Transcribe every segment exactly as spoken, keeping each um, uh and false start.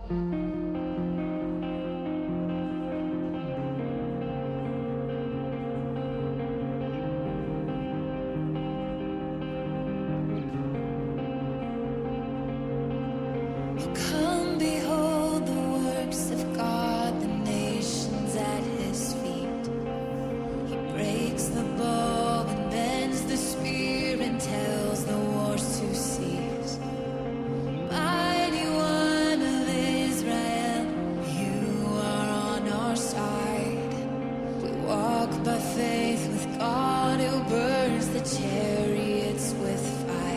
Come behold the works of God, the nations at his feet. He breaks the bow and bends the spear and tells the wars to cease. Mighty One of Israel, you are on our side. We walk by faith with God who burns the chariots with fire.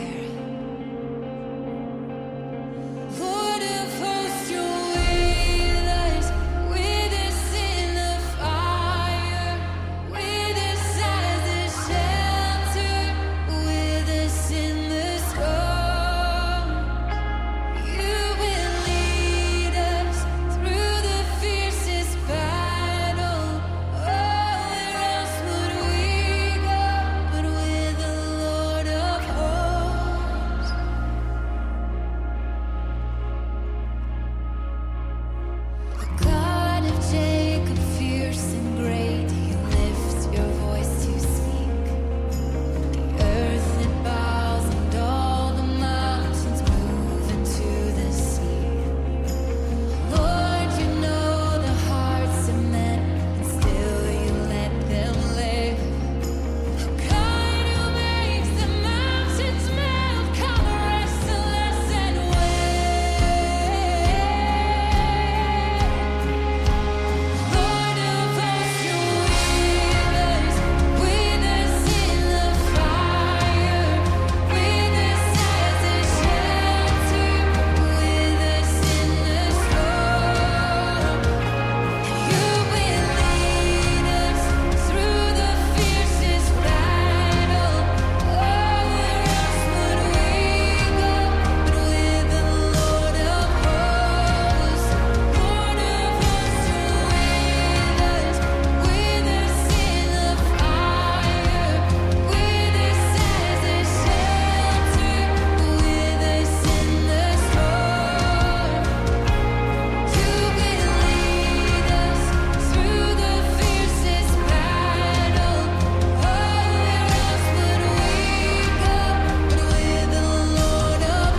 Lord of hosts, you're with us, with us in the fire, with us as a shelter, with us in the storm. You will lead us through the fiercest battle. Oh, where else would we go but with the Lord of hosts? The God of Jacob, fierce and great, he lifts your voice to speak. The earth it bows and all the mountains move into the sea. Lord, you know the hearts of men, and still you let them live. The God who makes the mountains melt, come wrestle us and win. Lord of hosts, you're with us, with us in the fire, with us as a shelter, with us in the storm. You will lead us through the fiercest battle. Oh, where else would we go but with the Lord of hosts? Lord of hosts, you're with us, with us in the fire, with us as a shelter, with us in the storm. You will lead us through the fiercest battle. Oh, where else would we go but with the Lord of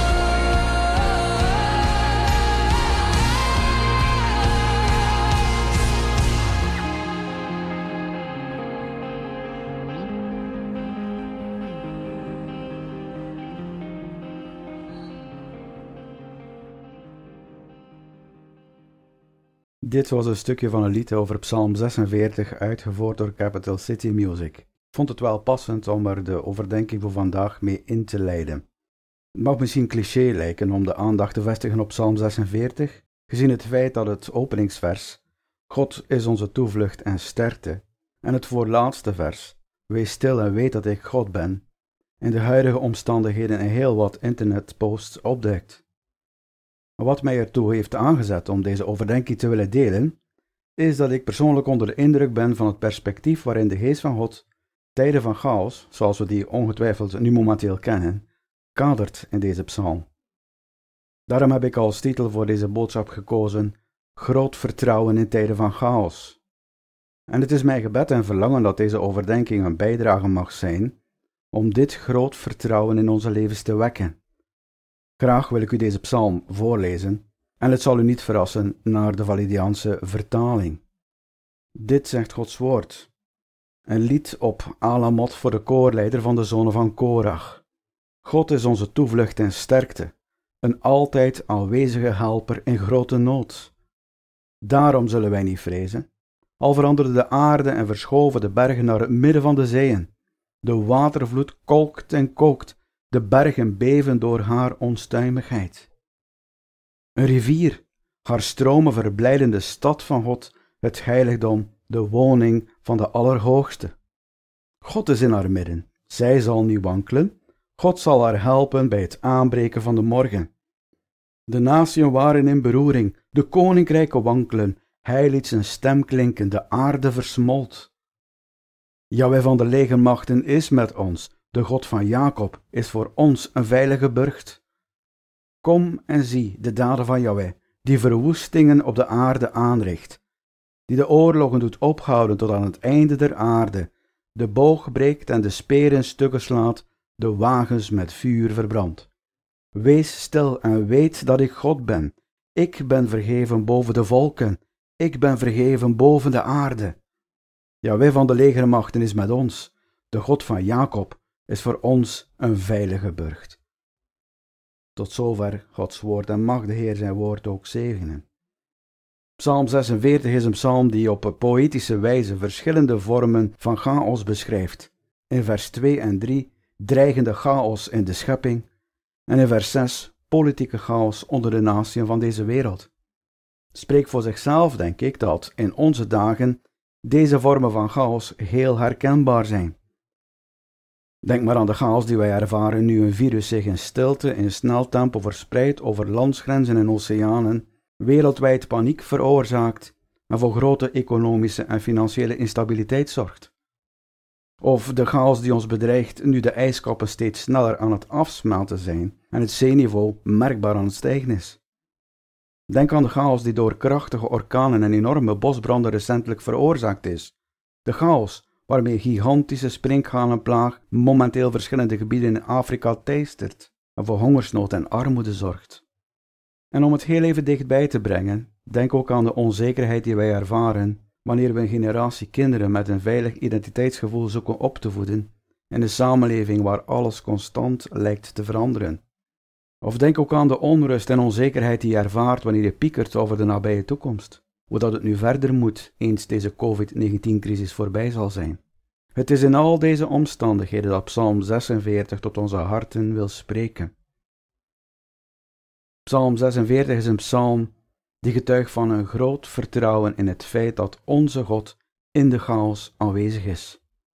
Dit was een stukje van een lied over Psalm zesenveertig, uitgevoerd door Capital City Music. Ik vond het wel passend om er de overdenking voor vandaag mee in te leiden. Het mag misschien cliché lijken om de aandacht te vestigen op Psalm zesenveertig, gezien het feit dat het openingsvers, God is onze toevlucht en sterkte, en het voorlaatste vers, wees stil en weet dat ik God ben, in de huidige omstandigheden in heel wat internetposts opduikt. Wat mij ertoe heeft aangezet om deze overdenking te willen delen, is dat ik persoonlijk onder de indruk ben van het perspectief waarin de geest van God tijden van chaos, zoals we die ongetwijfeld nu momenteel kennen, kadert in deze psalm. Daarom heb ik als titel voor deze boodschap gekozen: Groot vertrouwen in tijden van chaos. En het is mijn gebed en verlangen dat deze overdenking een bijdrage mag zijn om dit groot vertrouwen in onze levens te wekken. Graag wil ik u deze psalm voorlezen, en het zal u niet verrassen naar de Validiaanse vertaling. Dit zegt Gods woord. Een lied op Alamot voor de koorleider van de zonen van Korach. God is onze toevlucht en sterkte, een altijd aanwezige helper in grote nood. Daarom zullen wij niet vrezen, al veranderde de aarde en verschoven de bergen naar het midden van de zeeën. De watervloed kolkt en kookt, de bergen beven door haar onstuimigheid. Een rivier, haar stromen verblijden de stad van God, het heiligdom, de woning van de Allerhoogste. God is in haar midden, zij zal niet wankelen, God zal haar helpen bij het aanbreken van de morgen. De naties waren in beroering, de koninkrijken wankelen, hij liet zijn stem klinken, de aarde versmolt. Jahweh van de legermachten is met ons, de God van Jacob is voor ons een veilige burcht. Kom en zie de daden van Jahweh, die verwoestingen op de aarde aanricht, die de oorlogen doet ophouden tot aan het einde der aarde, de boog breekt en de speer in stukken slaat, de wagens met vuur verbrandt. Wees stil en weet dat ik God ben. Ik ben verheven boven de volken. Ik ben verheven boven de aarde. Jahweh van de legermachten is met ons. De God van Jacob is voor ons een veilige burcht. Tot zover Gods woord en mag de Heer zijn woord ook zegenen. Psalm zesenveertig is een psalm die op een poëtische wijze verschillende vormen van chaos beschrijft. In vers twee en drie dreigende chaos in de schepping en in vers zes politieke chaos onder de natieën van deze wereld. Spreekt voor zichzelf, denk ik, dat in onze dagen deze vormen van chaos heel herkenbaar zijn. Denk maar aan de chaos die wij ervaren nu een virus zich in stilte in snel tempo verspreidt over landsgrenzen en oceanen, wereldwijd paniek veroorzaakt en voor grote economische en financiële instabiliteit zorgt. Of de chaos die ons bedreigt nu de ijskappen steeds sneller aan het afsmelten zijn en het zeeniveau merkbaar aan het stijgen is. Denk aan de chaos die door krachtige orkanen en enorme bosbranden recentelijk veroorzaakt is. De chaos waarmee gigantische sprinkhanenplaag momenteel verschillende gebieden in Afrika teistert en voor hongersnood en armoede zorgt. En om het heel even dichtbij te brengen, denk ook aan de onzekerheid die wij ervaren wanneer we een generatie kinderen met een veilig identiteitsgevoel zoeken op te voeden in een samenleving waar alles constant lijkt te veranderen. Of denk ook aan de onrust en onzekerheid die je ervaart wanneer je piekert over de nabije toekomst. Hoe dat het nu verder moet, eens deze covid negentien-crisis voorbij zal zijn. Het is in al deze omstandigheden dat Psalm zesenveertig tot onze harten wil spreken. Psalm zesenveertig is een psalm die getuigt van een groot vertrouwen in het feit dat onze God in de chaos aanwezig is.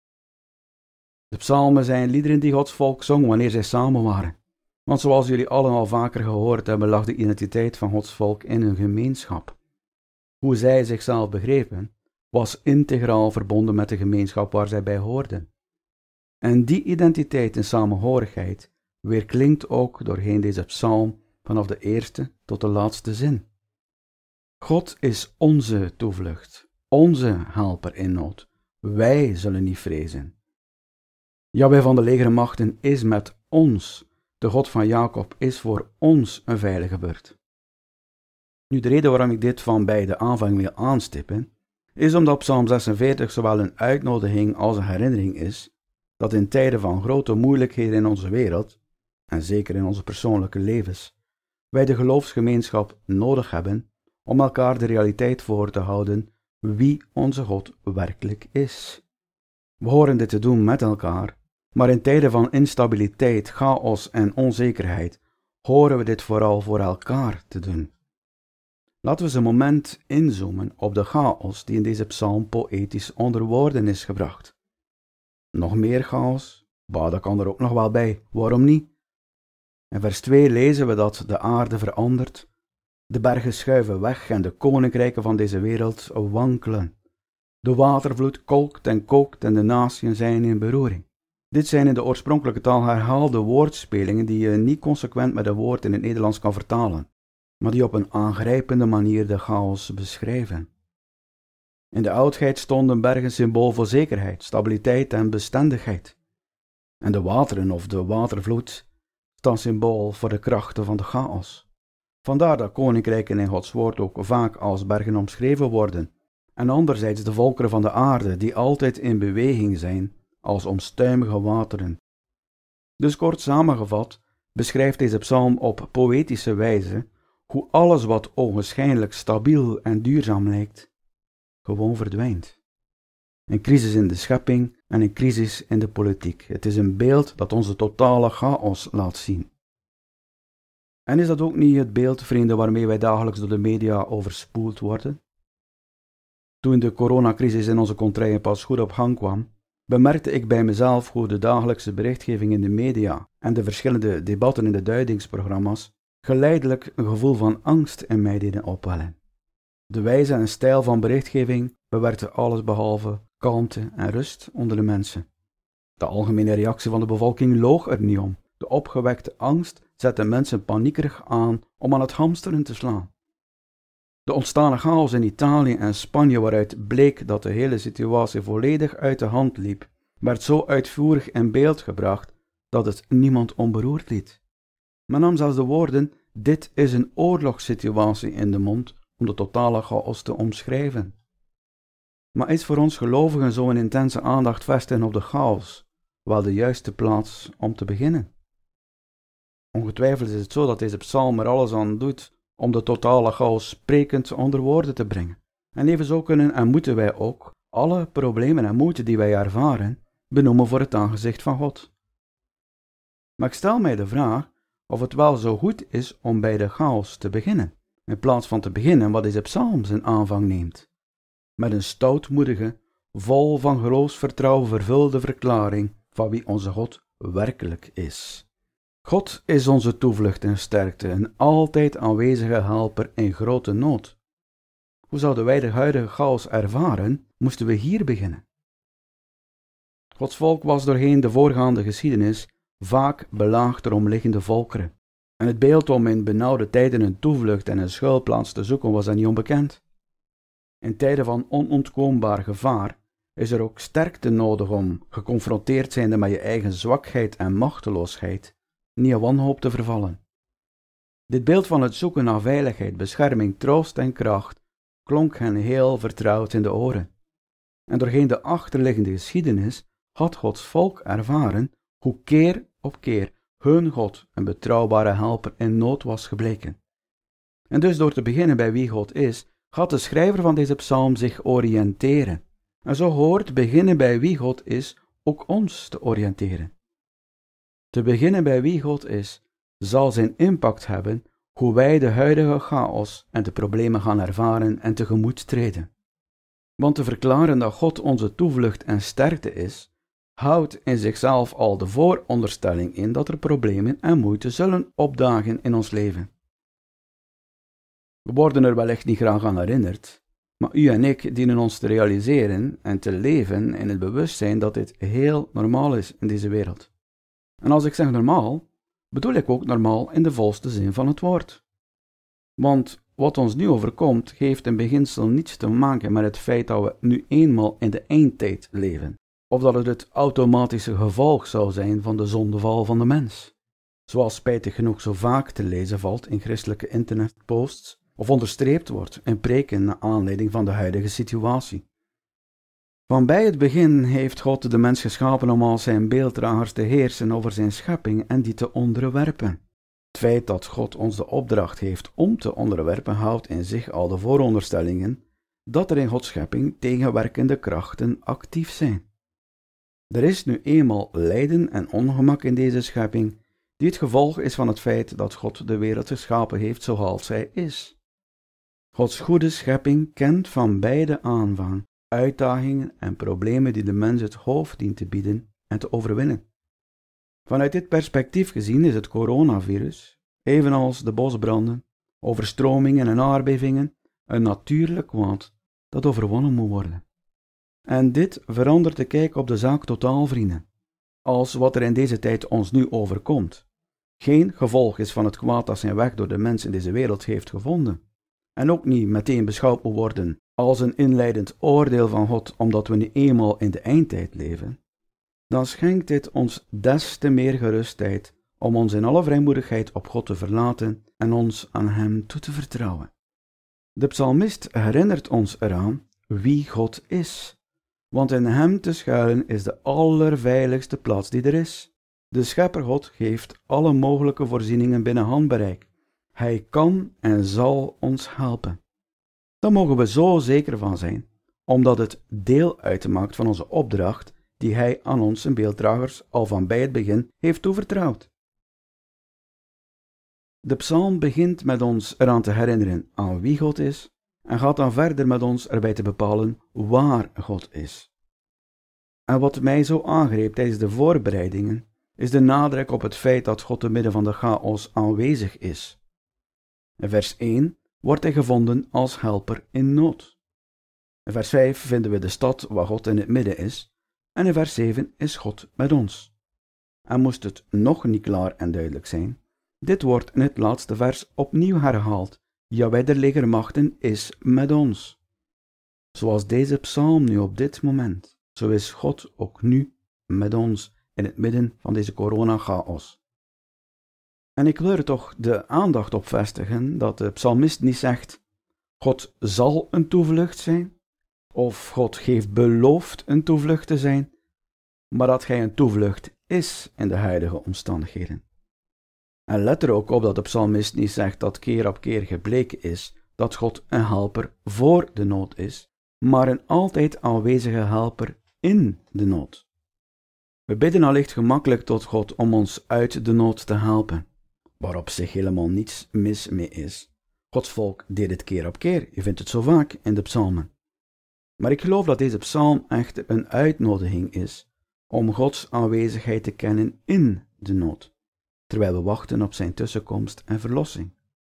De psalmen zijn liederen die Gods volk zong wanneer zij samen waren. Want zoals jullie allen al vaker gehoord hebben, lag de identiteit van Gods volk in hun gemeenschap. Hoe zij zichzelf begrepen, was integraal verbonden met de gemeenschap waar zij bij hoorden. En die identiteit en samenhorigheid weerklinkt ook doorheen deze psalm vanaf de eerste tot de laatste zin. God is onze toevlucht, onze helper in nood. Wij zullen niet vrezen. Jahweh van de legermachten is met ons. De God van Jacob is voor ons een veilige burcht. Nu, de reden waarom ik dit van bij de aanvang wil aanstippen, is omdat Psalm zesenveertig zowel een uitnodiging als een herinnering is dat in tijden van grote moeilijkheden in onze wereld, en zeker in onze persoonlijke levens, wij de geloofsgemeenschap nodig hebben om elkaar de realiteit voor te houden wie onze God werkelijk is. We horen dit te doen met elkaar, maar in tijden van instabiliteit, chaos en onzekerheid horen we dit vooral voor elkaar te doen. Laten we eens een moment inzoomen op de chaos die in deze psalm poëtisch onder woorden is gebracht. Nog meer chaos? Bah, dat kan er ook nog wel bij. Waarom niet? In vers twee lezen we dat de aarde verandert, de bergen schuiven weg en de koninkrijken van deze wereld wankelen. De watervloed kolkt en kookt en de natieën zijn in beroering. Dit zijn in de oorspronkelijke taal herhaalde woordspelingen die je niet consequent met een woord in het Nederlands kan vertalen, maar die op een aangrijpende manier de chaos beschrijven. In de oudheid stonden bergen symbool voor zekerheid, stabiliteit en bestendigheid. En de wateren of de watervloed staan symbool voor de krachten van de chaos. Vandaar dat koninkrijken in Gods woord ook vaak als bergen omschreven worden, en anderzijds de volkeren van de aarde die altijd in beweging zijn als onstuimige wateren. Dus kort samengevat beschrijft deze psalm op poëtische wijze hoe alles wat ogenschijnlijk stabiel en duurzaam lijkt, gewoon verdwijnt. Een crisis in de schepping en een crisis in de politiek. Het is een beeld dat onze totale chaos laat zien. En is dat ook niet het beeld, vrienden, waarmee wij dagelijks door de media overspoeld worden? Toen de coronacrisis in onze contraien pas goed op gang kwam, bemerkte ik bij mezelf hoe de dagelijkse berichtgeving in de media en de verschillende debatten in de duidingsprogramma's geleidelijk een gevoel van angst in mij deden opwellen. De wijze en stijl van berichtgeving bewerkte allesbehalve kalmte en rust onder de mensen. De algemene reactie van de bevolking loog er niet om. De opgewekte angst zette mensen paniekerig aan om aan het hamsteren te slaan. De ontstane chaos in Italië en Spanje, waaruit bleek dat de hele situatie volledig uit de hand liep, werd zo uitvoerig in beeld gebracht dat het niemand onberoerd liet. Men nam zelfs de woorden: dit is een oorlogssituatie in de mond om de totale chaos te omschrijven. Maar is voor ons gelovigen zo'n intense aandacht vestigen op de chaos wel de juiste plaats om te beginnen? Ongetwijfeld is het zo dat deze psalm er alles aan doet om de totale chaos sprekend onder woorden te brengen. En evenzo kunnen en moeten wij ook alle problemen en moeite die wij ervaren benoemen voor het aangezicht van God. Maar ik stel mij de vraag of het wel zo goed is om bij de chaos te beginnen, in plaats van te beginnen wat deze psalm zijn aanvang neemt, met een stoutmoedige, vol van geloofsvertrouwen vervulde verklaring van wie onze God werkelijk is. God is onze toevlucht en sterkte, een altijd aanwezige helper in grote nood. Hoe zouden wij de huidige chaos ervaren, moesten we hier beginnen. Gods volk was doorheen de voorgaande geschiedenis vaak belaagd door omliggende volkeren. En het beeld om in benauwde tijden een toevlucht en een schuilplaats te zoeken was hen niet onbekend. In tijden van onontkoombaar gevaar is er ook sterkte nodig om, geconfronteerd zijnde met je eigen zwakheid en machteloosheid, niet in wanhoop te vervallen. Dit beeld van het zoeken naar veiligheid, bescherming, troost en kracht klonk hen heel vertrouwd in de oren. En doorheen de achterliggende geschiedenis had Gods volk ervaren hoe keer op keer hun God een betrouwbare helper in nood was gebleken. En dus door te beginnen bij wie God is, gaat de schrijver van deze psalm zich oriënteren. En zo hoort beginnen bij wie God is ook ons te oriënteren. Te beginnen bij wie God is, zal zijn impact hebben hoe wij de huidige chaos en de problemen gaan ervaren en tegemoet treden. Want te verklaren dat God onze toevlucht en sterkte is, houdt in zichzelf al de vooronderstelling in dat er problemen en moeite zullen opdagen in ons leven. We worden er wellicht niet graag aan herinnerd, maar u en ik dienen ons te realiseren en te leven in het bewustzijn dat dit heel normaal is in deze wereld. En als ik zeg normaal, bedoel ik ook normaal in de volste zin van het woord. Want wat ons nu overkomt, heeft in beginsel niets te maken met het feit dat we nu eenmaal in de eindtijd leven, of dat het het automatische gevolg zou zijn van de zondeval van de mens, zoals spijtig genoeg zo vaak te lezen valt in christelijke internetposts, of onderstreept wordt in preken naar aanleiding van de huidige situatie. Van bij het begin heeft God de mens geschapen om als zijn beelddragers te heersen over zijn schepping en die te onderwerpen. Het feit dat God ons de opdracht heeft om te onderwerpen houdt in zich al de vooronderstellingen dat er in Gods schepping tegenwerkende krachten actief zijn. Er is nu eenmaal lijden en ongemak in deze schepping, die het gevolg is van het feit dat God de wereld geschapen heeft zoals zij is. Gods goede schepping kent van bij de aanvang uitdagingen en problemen die de mens het hoofd dient te bieden en te overwinnen. Vanuit dit perspectief gezien is het coronavirus, evenals de bosbranden, overstromingen en aardbevingen, een natuurlijk kwaad dat overwonnen moet worden. En dit verandert de kijk op de zaak totaal, vrienden, als wat er in deze tijd ons nu overkomt geen gevolg is van het kwaad dat zijn weg door de mens in deze wereld heeft gevonden, en ook niet meteen beschouwd moet worden als een inleidend oordeel van God omdat we nu eenmaal in de eindtijd leven, dan schenkt dit ons des te meer gerustheid om ons in alle vrijmoedigheid op God te verlaten en ons aan Hem toe te vertrouwen. De psalmist herinnert ons eraan wie God is, want in Hem te schuilen is de allerveiligste plaats die er is. De Schepper God geeft alle mogelijke voorzieningen binnen handbereik. Hij kan en zal ons helpen. Daar mogen we zo zeker van zijn, omdat het deel uitmaakt van onze opdracht die Hij aan ons zijn beelddragers al van bij het begin heeft toevertrouwd. De psalm begint met ons eraan te herinneren aan wie God is en gaat dan verder met ons erbij te bepalen waar God is. En wat mij zo aangreep tijdens de voorbereidingen, is de nadruk op het feit dat God te midden van de chaos aanwezig is. In vers één wordt hij gevonden als helper in nood. In vers vijf vinden we de stad waar God in het midden is, en in vers zeven is God met ons. En moest het nog niet klaar en duidelijk zijn, dit wordt in het laatste vers opnieuw herhaald Jaweh der legermachten is met ons. Zoals deze psalm nu op dit moment, zo is God ook nu met ons in het midden van deze corona-chaos. En ik wil er toch de aandacht op vestigen dat de psalmist niet zegt, God zal een toevlucht zijn, of God heeft beloofd een toevlucht te zijn, maar dat hij een toevlucht is in de huidige omstandigheden. En let er ook op dat de psalmist niet zegt dat keer op keer gebleken is dat God een helper voor de nood is, maar een altijd aanwezige helper in de nood. We bidden allicht gemakkelijk tot God om ons uit de nood te helpen, waar op zich helemaal niets mis mee is. Gods volk deed het keer op keer, je vindt het zo vaak in de psalmen. Maar ik geloof dat deze psalm echt een uitnodiging is om Gods aanwezigheid te kennen in de nood, terwijl we wachten op zijn tussenkomst en verlossing.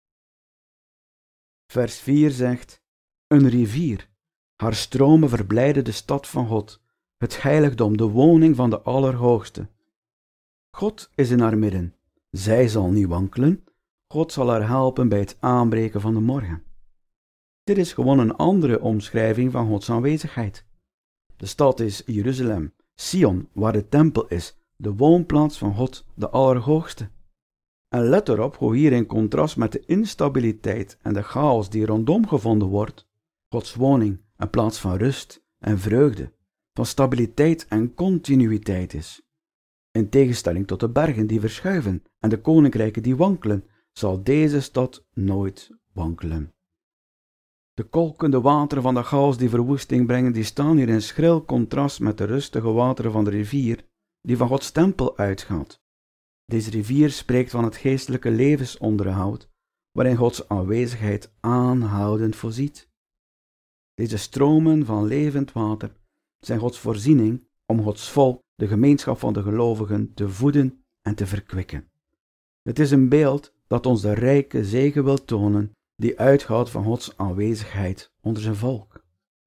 Vers vier zegt, een rivier, haar stromen verblijden de stad van God, het heiligdom, de woning van de Allerhoogste. God is in haar midden, zij zal niet wankelen, God zal haar helpen bij het aanbreken van de morgen. Dit is gewoon een andere omschrijving van Gods aanwezigheid. De stad is Jeruzalem, Sion, waar de tempel is, de woonplaats van God, de Allerhoogste. En let erop hoe hier in contrast met de instabiliteit en de chaos die rondom gevonden wordt, Gods woning een plaats van rust en vreugde, van stabiliteit en continuïteit is. In tegenstelling tot de bergen die verschuiven en de koninkrijken die wankelen, zal deze stad nooit wankelen. De kolkende wateren van de chaos die verwoesting brengen, die staan hier in schril contrast met de rustige wateren van de rivier die van Gods tempel uitgaat. Deze rivier spreekt van het geestelijke levensonderhoud, waarin Gods aanwezigheid aanhoudend voorziet. Deze stromen van levend water zijn Gods voorziening om Gods volk, de gemeenschap van de gelovigen, te voeden en te verkwikken. Het is een beeld dat ons de rijke zegen wil tonen die uitgaat van Gods aanwezigheid onder zijn volk.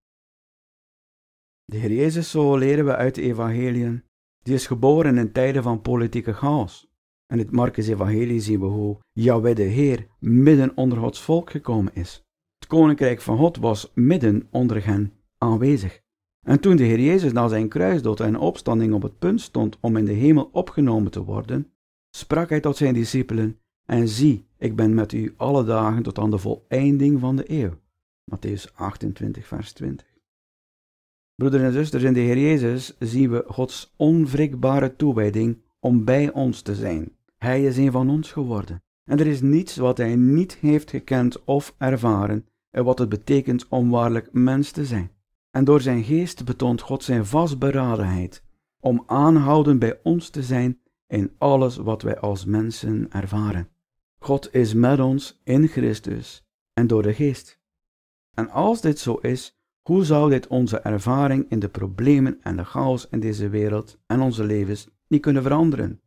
De Heer Jezus, zo leren we uit de evangeliën, die is geboren in tijden van politieke chaos. En in het Markus-evangelie zien we hoe Jaweh de Heer midden onder Gods volk gekomen is. Het koninkrijk van God was midden onder hen aanwezig. En toen de Heer Jezus na zijn kruisdood en opstanding op het punt stond om in de hemel opgenomen te worden, sprak hij tot zijn discipelen, en zie, ik ben met u alle dagen tot aan de voleinding van de eeuw. Mattheüs achtentwintig, vers twintig. Broeders en zusters, in de Heer Jezus zien we Gods onwrikbare toewijding om bij ons te zijn. Hij is een van ons geworden. En er is niets wat hij niet heeft gekend of ervaren en wat het betekent om waarlijk mens te zijn. En door zijn geest betoont God zijn vastberadenheid om aanhoudend bij ons te zijn in alles wat wij als mensen ervaren. God is met ons in Christus en door de geest. En als dit zo is, hoe zou dit onze ervaring in de problemen en de chaos in deze wereld en onze levens niet kunnen veranderen?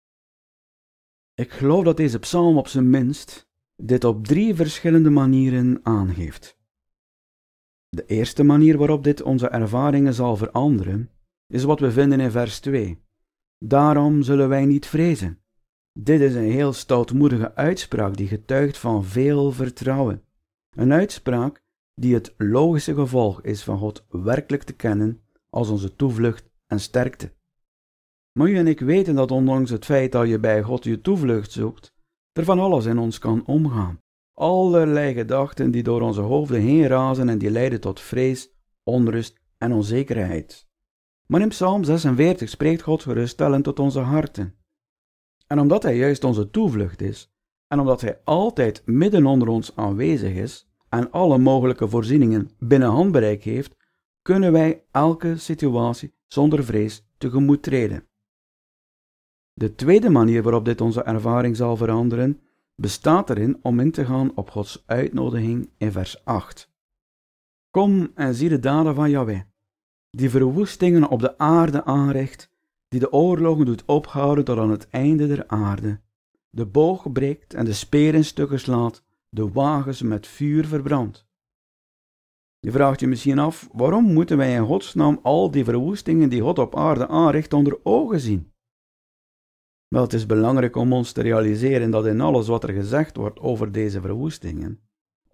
Ik geloof dat deze psalm op zijn minst dit op drie verschillende manieren aangeeft. De eerste manier waarop dit onze ervaringen zal veranderen, is wat we vinden in vers twee. Daarom zullen wij niet vrezen. Dit is een heel stoutmoedige uitspraak die getuigt van veel vertrouwen. Een uitspraak die het logische gevolg is van God werkelijk te kennen als onze toevlucht en sterkte. Maar u en ik weten dat ondanks het feit dat je bij God je toevlucht zoekt, er van alles in ons kan omgaan. Allerlei gedachten die door onze hoofden heen razen en die leiden tot vrees, onrust en onzekerheid. Maar in Psalm zesenveertig spreekt God geruststellend tot onze harten. En omdat Hij juist onze toevlucht is, en omdat Hij altijd midden onder ons aanwezig is en alle mogelijke voorzieningen binnen handbereik heeft, kunnen wij elke situatie zonder vrees tegemoet treden. De tweede manier waarop dit onze ervaring zal veranderen, bestaat erin om in te gaan op Gods uitnodiging in vers acht. Kom en zie de daden van Jaweh, die verwoestingen op de aarde aanricht, die de oorlogen doet ophouden tot aan het einde der aarde, de boog breekt en de speer in stukken slaat, de wagens met vuur verbrandt. Je vraagt je misschien af, waarom moeten wij in Godsnaam al die verwoestingen die God op aarde aanricht onder ogen zien? Wel, het is belangrijk om ons te realiseren dat in alles wat er gezegd wordt over deze verwoestingen,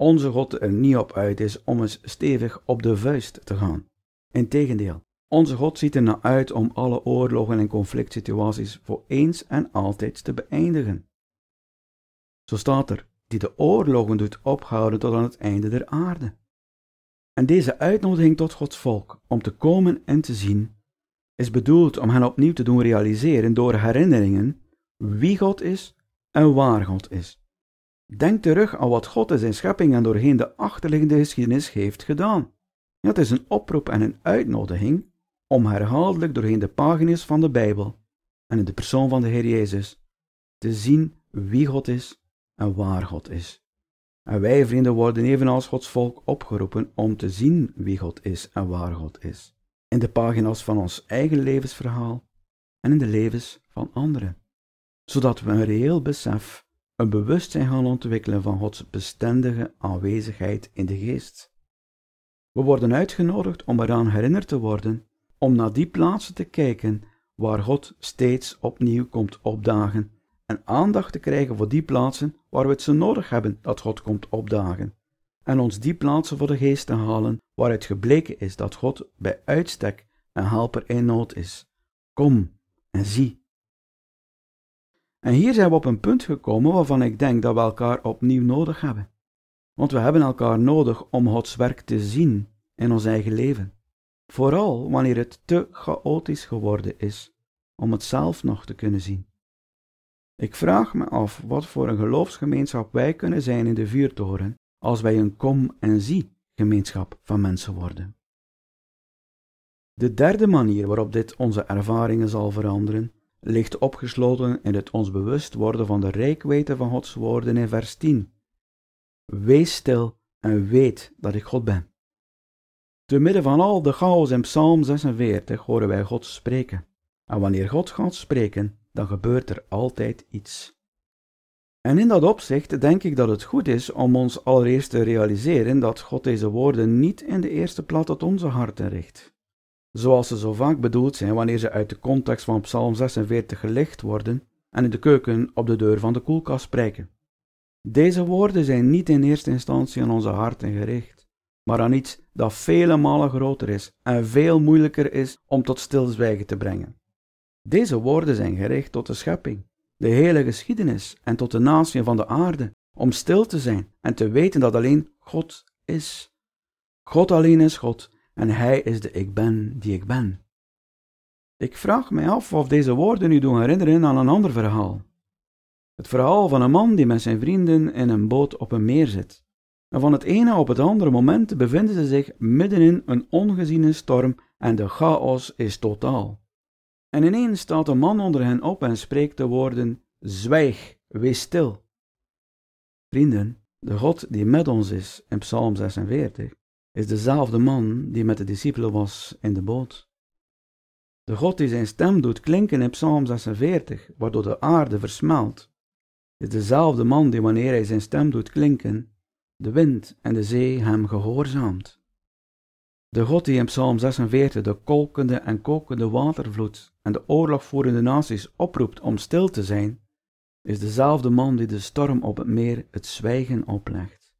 onze God er niet op uit is om eens stevig op de vuist te gaan. Integendeel, onze God ziet er naar uit om alle oorlogen en conflict situaties voor eens en altijd te beëindigen. Zo staat er, die de oorlogen doet ophouden tot aan het einde der aarde. En deze uitnodiging tot Gods volk om te komen en te zien, is bedoeld om hen opnieuw te doen realiseren door herinneringen wie God is en waar God is. Denk terug aan wat God in zijn schepping en doorheen de achterliggende geschiedenis heeft gedaan. Ja, het is een oproep en een uitnodiging om herhaaldelijk doorheen de pagina's van de Bijbel en in de persoon van de Heer Jezus te zien wie God is en waar God is. En wij, vrienden, worden evenals Gods volk opgeroepen om te zien wie God is en waar God is. In de pagina's van ons eigen levensverhaal en in de levens van anderen. Zodat we een reëel besef, een bewustzijn gaan ontwikkelen van Gods bestendige aanwezigheid in de geest. We worden uitgenodigd om eraan herinnerd te worden, om naar die plaatsen te kijken waar God steeds opnieuw komt opdagen en aandacht te krijgen voor die plaatsen waar we het zo nodig hebben dat God komt opdagen. En ons die plaatsen voor de geest te halen waaruit gebleken is dat God bij uitstek een helper in nood is. Kom en zie. En hier zijn we op een punt gekomen waarvan ik denk dat we elkaar opnieuw nodig hebben. Want we hebben elkaar nodig om Gods werk te zien in ons eigen leven. Vooral wanneer het te chaotisch geworden is om het zelf nog te kunnen zien. Ik vraag me af wat voor een geloofsgemeenschap wij kunnen zijn in de vuurtoren als wij een kom en zie gemeenschap van mensen worden. De derde manier waarop dit onze ervaringen zal veranderen, ligt opgesloten in het ons bewust worden van de reikwijdte van Gods woorden in vers tien. Wees stil en weet dat ik God ben. Te midden van al de chaos in Psalm zesenveertig horen wij God spreken. En wanneer God gaat spreken, dan gebeurt er altijd iets. En in dat opzicht denk ik dat het goed is om ons allereerst te realiseren dat God deze woorden niet in de eerste plaats tot onze harten richt. Zoals ze zo vaak bedoeld zijn wanneer ze uit de context van Psalm zesenveertig gelicht worden en in de keuken op de deur van de koelkast spreken. Deze woorden zijn niet in eerste instantie aan onze harten gericht, maar aan iets dat vele malen groter is en veel moeilijker is om tot stilzwijgen te brengen. Deze woorden zijn gericht tot de schepping, de hele geschiedenis en tot de natie van de aarde, om stil te zijn en te weten dat alleen God is. God alleen is God en Hij is de ik ben die ik ben. Ik vraag mij af of deze woorden u doen herinneren aan een ander verhaal. Het verhaal van een man die met zijn vrienden in een boot op een meer zit. En van het ene op het andere moment bevinden ze zich middenin een ongeziene storm en de chaos is totaal. En ineens staat een man onder hen op en spreekt de woorden: zwijg, wees stil. Vrienden, de God die met ons is in Psalm zesenveertig, is dezelfde man die met de discipelen was in de boot. De God die zijn stem doet klinken in Psalm zesenveertig, waardoor de aarde versmelt, is dezelfde man die wanneer hij zijn stem doet klinken, de wind en de zee hem gehoorzaamt. De God die in Psalm zesenveertig de kolkende en kokende watervloed en de oorlogvoerende naties oproept om stil te zijn, is dezelfde man die de storm op het meer het zwijgen oplegt.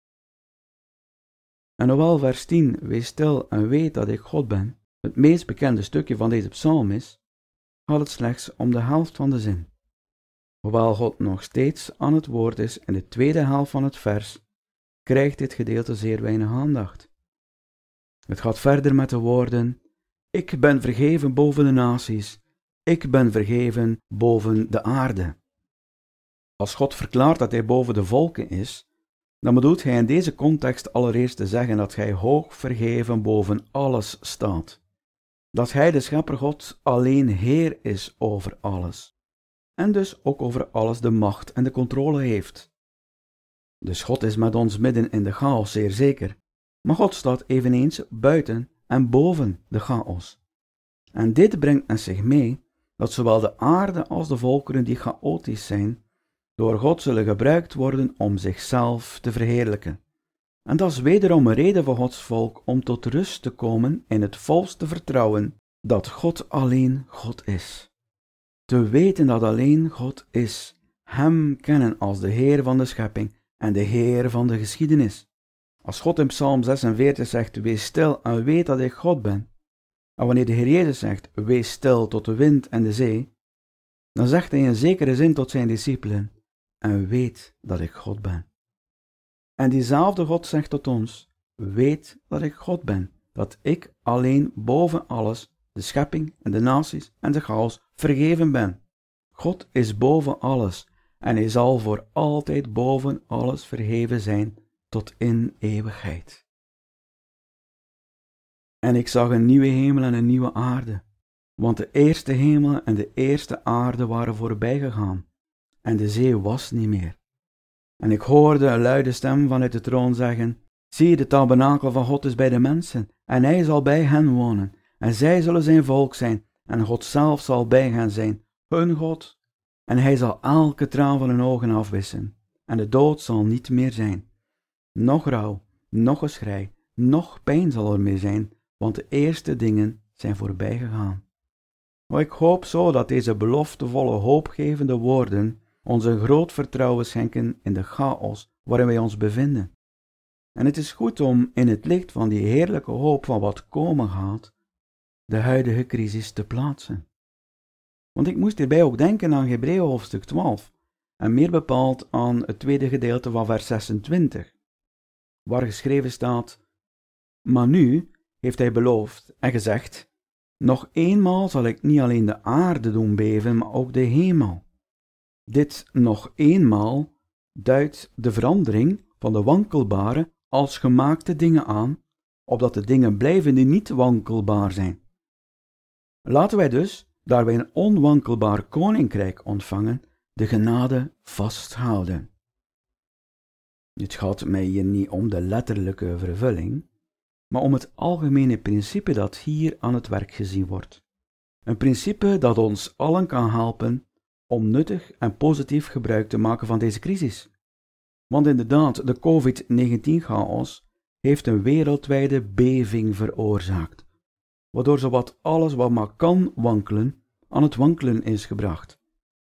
En hoewel vers tien, wees stil en weet dat ik God ben, het meest bekende stukje van deze psalm is, gaat het slechts om de helft van de zin. Hoewel God nog steeds aan het woord is in de tweede helft van het vers, krijgt dit gedeelte zeer weinig aandacht. Het gaat verder met de woorden: ik ben vergeven boven de naties, ik ben vergeven boven de aarde. Als God verklaart dat hij boven de volken is, dan bedoelt hij in deze context allereerst te zeggen dat hij hoog vergeven boven alles staat. Dat hij, de schepper God, alleen Heer is over alles. En dus ook over alles de macht en de controle heeft. Dus God is met ons midden in de chaos, zeer zeker. Maar God staat eveneens buiten en boven de chaos. En dit brengt met zich mee dat zowel de aarde als de volkeren die chaotisch zijn, door God zullen gebruikt worden om zichzelf te verheerlijken. En dat is wederom een reden voor Gods volk om tot rust te komen in het volste vertrouwen dat God alleen God is. Te weten dat alleen God is, Hem kennen als de Heer van de schepping en de Heer van de geschiedenis. Als God in Psalm zesenveertig zegt, wees stil en weet dat ik God ben, en wanneer de Heer Jezus zegt, wees stil tot de wind en de zee, dan zegt hij in zekere zin tot zijn discipelen, en weet dat ik God ben. En diezelfde God zegt tot ons, weet dat ik God ben, dat ik alleen boven alles, de schepping en de naties en de chaos, vergeven ben. God is boven alles en hij zal voor altijd boven alles verheven zijn tot in eeuwigheid. En ik zag een nieuwe hemel en een nieuwe aarde, want de eerste hemel en de eerste aarde waren voorbij gegaan en de zee was niet meer. En ik hoorde een luide stem vanuit de troon zeggen, zie, de tabernakel van God is bij de mensen en hij zal bij hen wonen en zij zullen zijn volk zijn en God zelf zal bij hen zijn, hun God. En hij zal elke traan van hun ogen afwissen en de dood zal niet meer zijn. Nog rouw, nog geschrei, nog pijn zal er meer zijn, want de eerste dingen zijn voorbij gegaan. Maar ik hoop zo dat deze beloftevolle, hoopgevende woorden ons een groot vertrouwen schenken in de chaos waarin wij ons bevinden. En het is goed om in het licht van die heerlijke hoop van wat komen gaat, de huidige crisis te plaatsen. Want ik moest hierbij ook denken aan Hebreeën hoofdstuk twaalf, en meer bepaald aan het tweede gedeelte van vers zesentwintig, waar geschreven staat, maar nu heeft hij beloofd en gezegd, nog eenmaal zal ik niet alleen de aarde doen beven, maar ook de hemel. Dit nog eenmaal duidt de verandering van de wankelbare als gemaakte dingen aan, opdat de dingen blijven die niet wankelbaar zijn. Laten wij dus, daar wij een onwankelbaar koninkrijk ontvangen, de genade vasthouden. Het gaat mij hier niet om de letterlijke vervulling, maar om het algemene principe dat hier aan het werk gezien wordt. Een principe dat ons allen kan helpen om nuttig en positief gebruik te maken van deze crisis. Want inderdaad, de covid negentien chaos heeft een wereldwijde beving veroorzaakt, waardoor zowat alles wat maar kan wankelen, aan het wankelen is gebracht.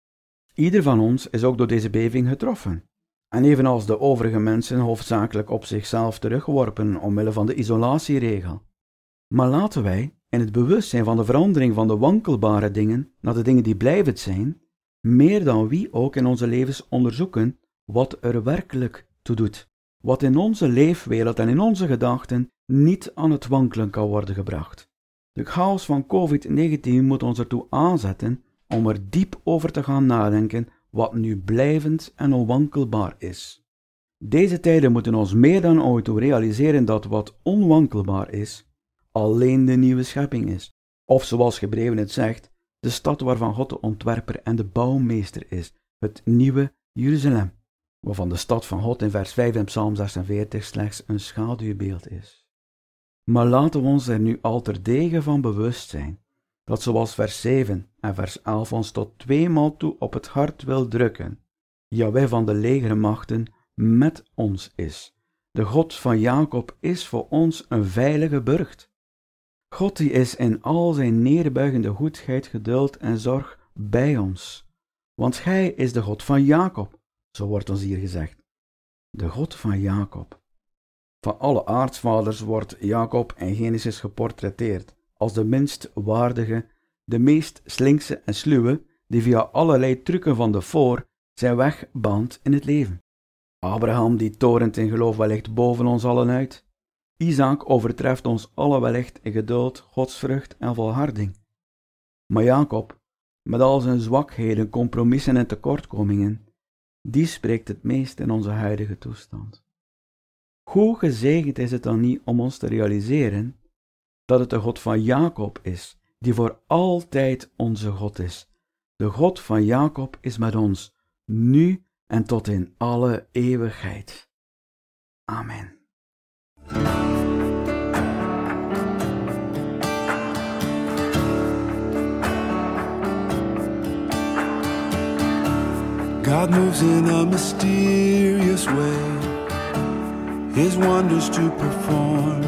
Ieder van ons is ook door deze beving getroffen, en evenals de overige mensen hoofdzakelijk op zichzelf teruggeworpen omwille van de isolatieregel. Maar laten wij, in het bewustzijn van de verandering van de wankelbare dingen naar de dingen die blijvend zijn, meer dan wie ook in onze levens onderzoeken wat er werkelijk toe doet, wat in onze leefwereld en in onze gedachten niet aan het wankelen kan worden gebracht. De chaos van covid negentien moet ons ertoe aanzetten om er diep over te gaan nadenken wat nu blijvend en onwankelbaar is. Deze tijden moeten ons meer dan ooit toe realiseren dat wat onwankelbaar is, alleen de nieuwe schepping is, of zoals Hebreeën het zegt, de stad waarvan God de ontwerper en de bouwmeester is, het nieuwe Jeruzalem, waarvan de stad van God in vers vijf in Psalm zesenveertig slechts een schaduwbeeld is. Maar laten we ons er nu al terdege van bewust zijn, dat zoals vers zeven en vers elf ons tot tweemaal toe op het hart wil drukken, Jahweh van de legermachten met ons is. De God van Jacob is voor ons een veilige burcht. God die is in al zijn neerbuigende goedheid, geduld en zorg bij ons. Want Gij is de God van Jacob, zo wordt ons hier gezegd. De God van Jacob. Van alle aartsvaders wordt Jacob in Genesis geportretteerd als de minst waardige, de meest slinkse en sluwe, die via allerlei trucken van de voor zijn weg baant in het leven. Abraham die torent in geloof wellicht boven ons allen uit. Isaac overtreft ons allen wellicht in geduld, godsvrucht en volharding. Maar Jacob, met al zijn zwakheden, compromissen en tekortkomingen, die spreekt het meest in onze huidige toestand. Hoe gezegend is het dan niet om ons te realiseren dat het de God van Jacob is, die voor altijd onze God is. De God van Jacob is met ons, nu en tot in alle eeuwigheid. Amen. God moves in a mysterious way, His wonders to perform.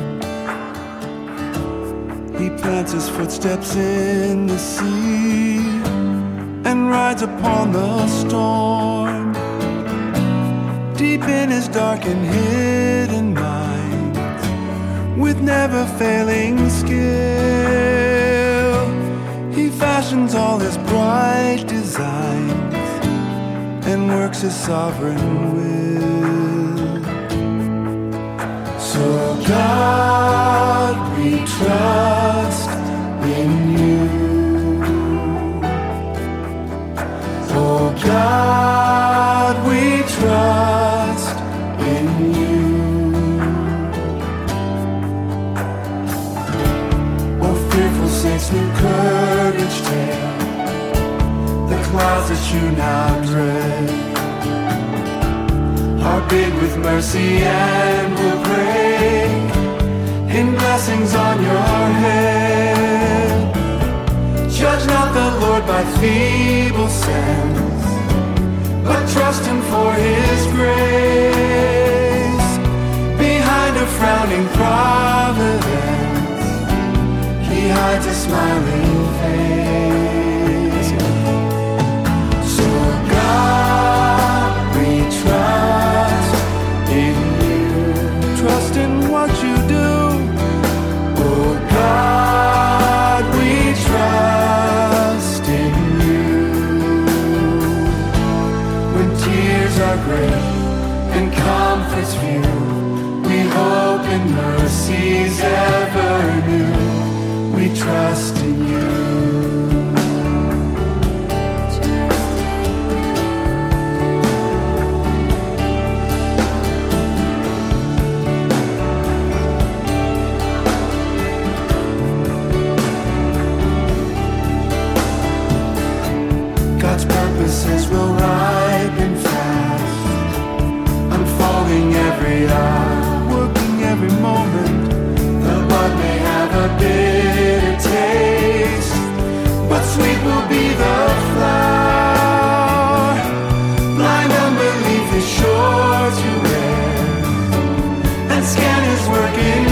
He plants His footsteps in the sea and rides upon the storm. deep in his dark and hidden mind, with never failing skill, he fashions all his bright designs and works his sovereign will. So God, we trust in you. Oh God, we trust in you. Oh fearful saints, new courage take, the clouds that you now dread are big with mercy and will break in blessings on your head. Judge not the Lord by feeble sense, but trust him for his grace. Behind a frowning providence, he hides a smiling face. So God, we trust in you. Trust in what you do. Oh God, we trust in you. When tears are great and comforts few, we hope in mercies ever new. We trust in you. God's purposes will ripen fast, unfolding every hour, working every moment. The bud may have a bitter taste, but sweet will be the flower. Blind unbelief is sure to err and scan his work in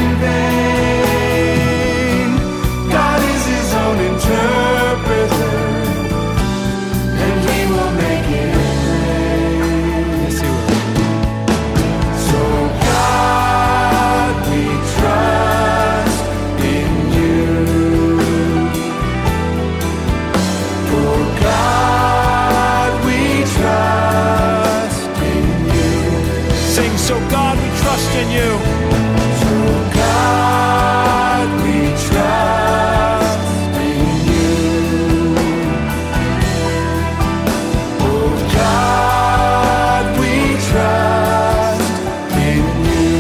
vain. God is his own interpreter, and he will make it rain. Yes, he will. So God, we trust in you. Oh God, we trust in you. Sing, so God, we trust in you. So God, we trust in you. Oh God, we trust in you.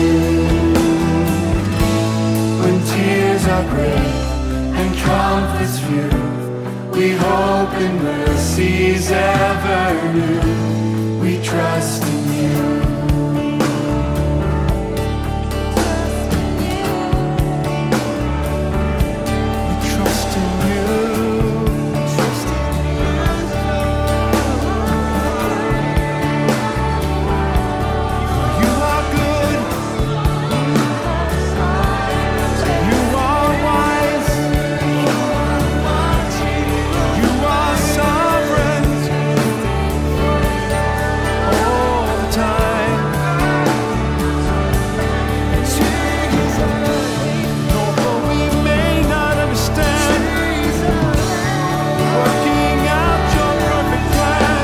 When tears are great and comforts few, we hope in mercies ever new. We trust in you. We trust in you. Trust in you. You are good. You are wise. You are sovereign all the time. Although we may not understand, working out your perfect plan,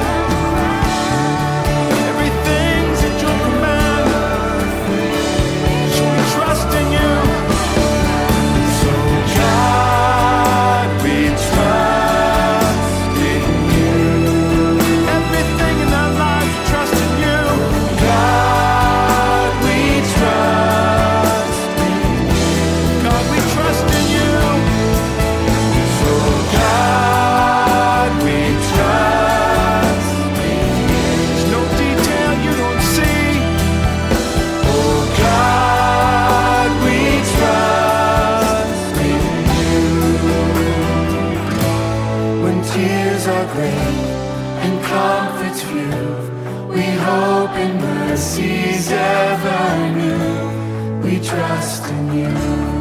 everything's at your command. So we trust in you. So God, we trust in you. Everything in our lives, we trust in you. God, we trust in you. God, we trust in you. So God, we trust in you. There's no detail you don't see. Oh God, we trust in you. When tears are great and comforts few, we hope in mercies ever new. We trust in you.